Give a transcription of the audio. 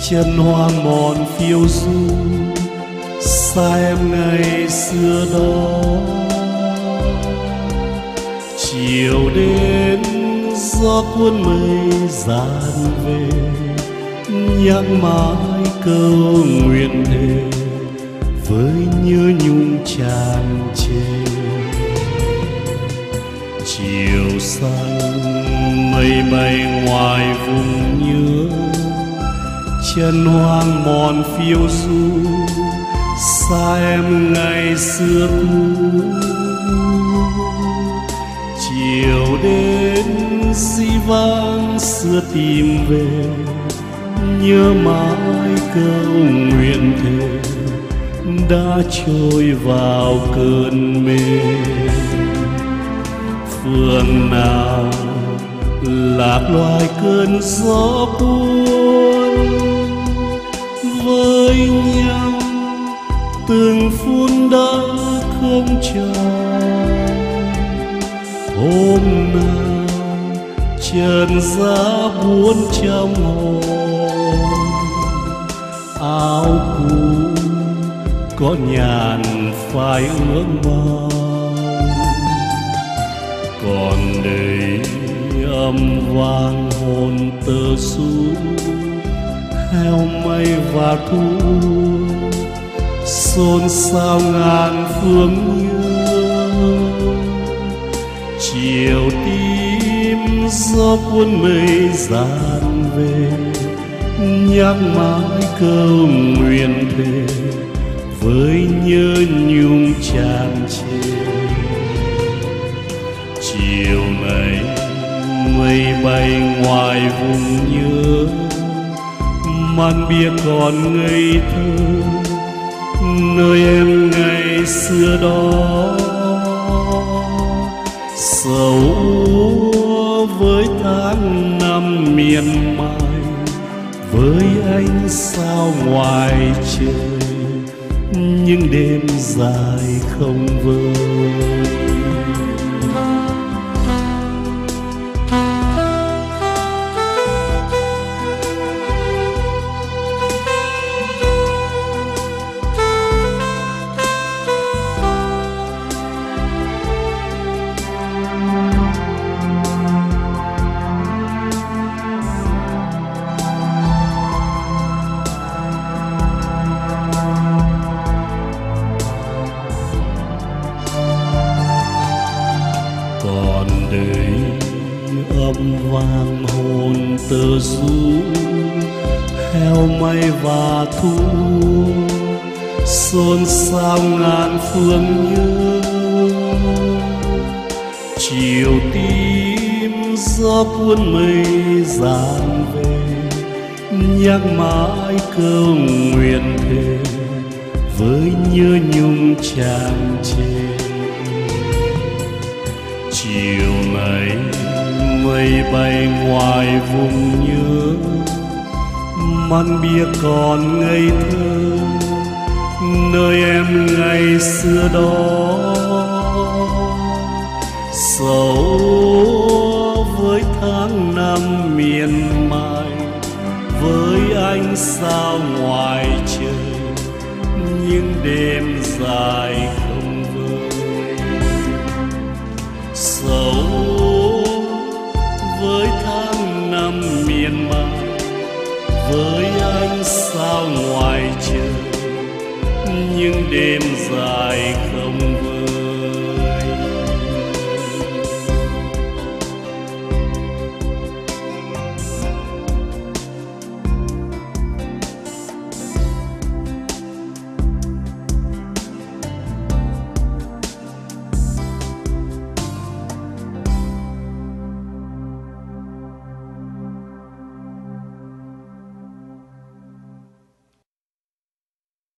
chân hoa mòn phiêu du xa em ngày xưa đó. Chiều đến gió cuốn mây dàn về, nhắc mãi câu nguyện thề với nhớ nhung tràn trề. Chiều xanh mây bay ngoài vùng nhớ, chân hoang mòn phiêu du xa em ngày xưa cũ. Chiều đến dĩ vãng xưa tìm về, nhớ mãi câu nguyện thề đã trôi vào cơn mê. Phương nào lạc loài cơn gió cuốn, với nhau từng phút đã không tròn. Hôm nào trần giá buồn trong hồn, áo cũ có nhàn phai ước mong. Còn đây âm vang hồn tơ xu, heo mây và thu xôn xao ngàn phương nhớ. Chiều tím gió cuốn mây dàn về, nhắc mãi câu nguyện thề với nhớ nhung tràn trề. Chiều này mây bay ngoài vùng nhớ, màn bia còn ngây thơ nơi em ngày xưa đó. Sầu với tháng năm miền mài, với ánh sao ngoài trời những đêm dài không vơi. Còn đây âm vang hồn tơ du, heo mây và thu xôn xao ngàn phương nhớ. Chiều tím gió cuốn mây dàn về, nhắc mãi câu nguyện thề với nhớ nhung tràn trề. Chiều này mây bay ngoài vùng nhớ, màn bia còn ngây thơ nơi em ngày xưa đó. Sầu với tháng năm miền mài, với ánh sao ngoài trời những đêm dài không vơi. Sầu với tháng năm miền mài, với ánh sao ngoài trời những đêm dài không